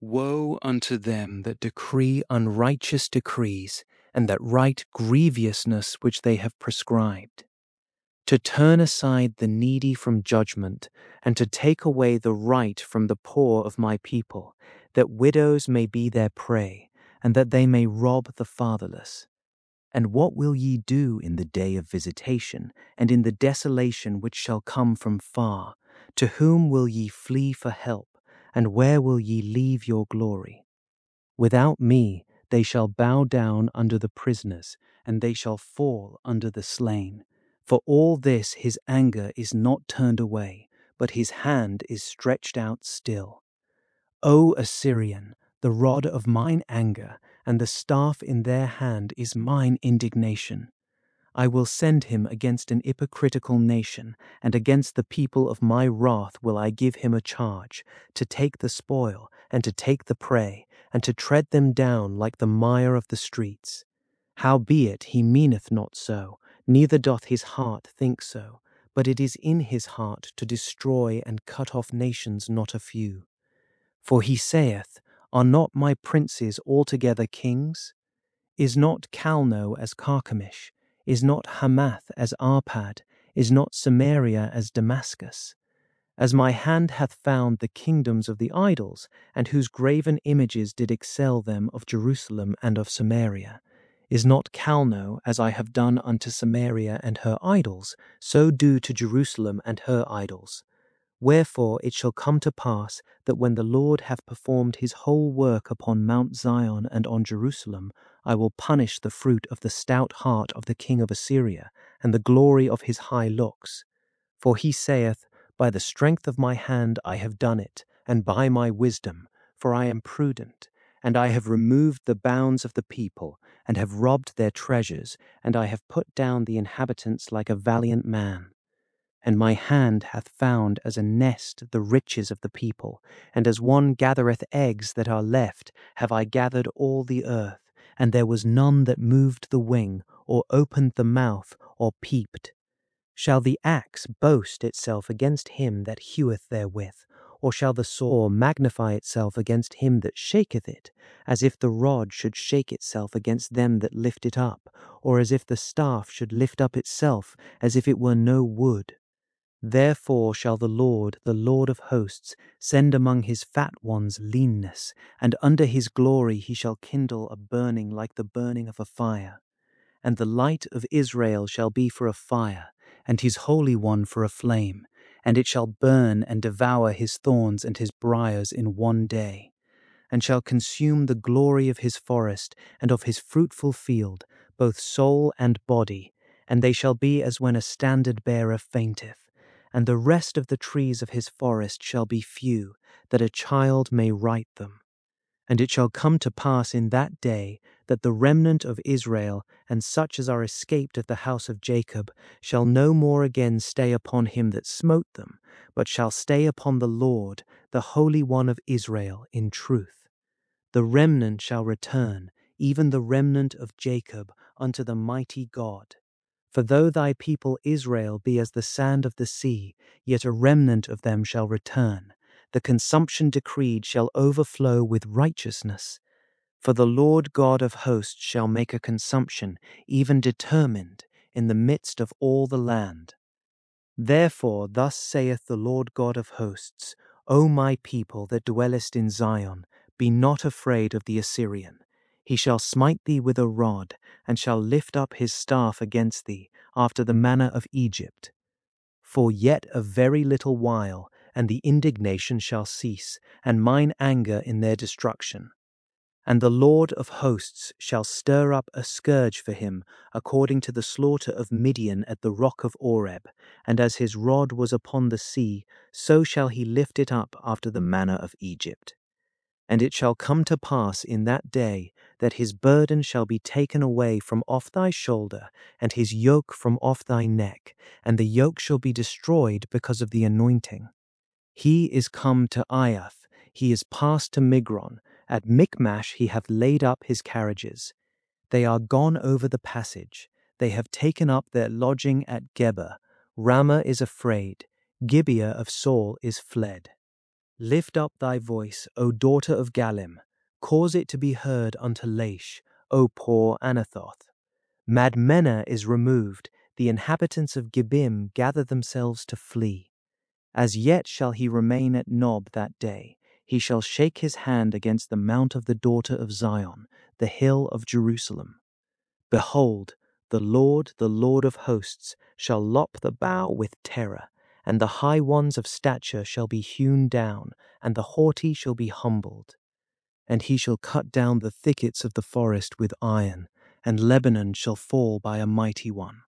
Woe unto them that decree unrighteous decrees, and that write grievousness which they have prescribed, to turn aside the needy from judgment, and to take away the right from the poor of my people, that widows may be their prey, and that they may rob the fatherless. And what will ye do in the day of visitation, and in the desolation which shall come from far? To whom will ye flee for help, and where will ye leave your glory? Without me they shall bow down under the prisoners, and they shall fall under the slain. For all this his anger is not turned away, but his hand is stretched out still. O Assyrian, the rod of mine anger, and the staff in their hand is mine indignation. I will send him against an hypocritical nation, and against the people of my wrath will I give him a charge, to take the spoil, and to take the prey, and to tread them down like the mire of the streets. Howbeit he meaneth not so, neither doth his heart think so, but it is in his heart to destroy and cut off nations not a few. For he saith, Are not my princes altogether kings? Is not Calno as Carchemish? Is not Hamath as Arpad? Is not Samaria as Damascus? As my hand hath found the kingdoms of the idols, and whose graven images did excel them of Jerusalem and of Samaria. Is not Calno, as I have done unto Samaria and her idols, so do to Jerusalem and her idols? Wherefore it shall come to pass that when the Lord hath performed his whole work upon Mount Zion and on Jerusalem, I will punish the fruit of the stout heart of the king of Assyria, and the glory of his high looks. For he saith, By the strength of my hand I have done it, and by my wisdom, for I am prudent, and I have removed the bounds of the people, and have robbed their treasures, and I have put down the inhabitants like a valiant man. And my hand hath found as a nest the riches of the people, and as one gathereth eggs that are left, have I gathered all the earth, and there was none that moved the wing, or opened the mouth, or peeped. Shall the axe boast itself against him that heweth therewith, or shall the saw magnify itself against him that shaketh it, as if the rod should shake itself against them that lift it up, or as if the staff should lift up itself, as if it were no wood? Therefore shall the Lord of hosts, send among his fat ones leanness, and under his glory he shall kindle a burning like the burning of a fire. And the light of Israel shall be for a fire, and his Holy One for a flame, and it shall burn and devour his thorns and his briars in one day, and shall consume the glory of his forest and of his fruitful field, both soul and body, and they shall be as when a standard-bearer fainteth. And the rest of the trees of his forest shall be few, that a child may write them. And it shall come to pass in that day that the remnant of Israel, and such as are escaped of the house of Jacob, shall no more again stay upon him that smote them, but shall stay upon the Lord, the Holy One of Israel, in truth. The remnant shall return, even the remnant of Jacob, unto the mighty God. For though thy people Israel be as the sand of the sea, yet a remnant of them shall return. The consumption decreed shall overflow with righteousness. For the Lord God of hosts shall make a consumption, even determined, in the midst of all the land. Therefore thus saith the Lord God of hosts, O my people that dwellest in Zion, be not afraid of the Assyrian. He shall smite thee with a rod, and shall lift up his staff against thee, after the manner of Egypt. For yet a very little while, and the indignation shall cease, and mine anger in their destruction. And the Lord of hosts shall stir up a scourge for him, according to the slaughter of Midian at the rock of Oreb, and as his rod was upon the sea, so shall he lift it up after the manner of Egypt. And it shall come to pass in that day that his burden shall be taken away from off thy shoulder, and his yoke from off thy neck, and the yoke shall be destroyed because of the anointing. He is come to Aiath, he is passed to Migron, at Michmash he hath laid up his carriages. They are gone over the passage, they have taken up their lodging at Geba. Ramah is afraid, Gibeah of Saul is fled. Lift up thy voice, O daughter of Galim, cause it to be heard unto Laish, O poor Anathoth. Madmenah is removed, the inhabitants of Gibeim gather themselves to flee. As yet shall he remain at Nob that day, he shall shake his hand against the mount of the daughter of Zion, the hill of Jerusalem. Behold, the Lord of hosts, shall lop the bough with terror, and the high ones of stature shall be hewn down, and the haughty shall be humbled. And he shall cut down the thickets of the forest with iron, and Lebanon shall fall by a mighty one.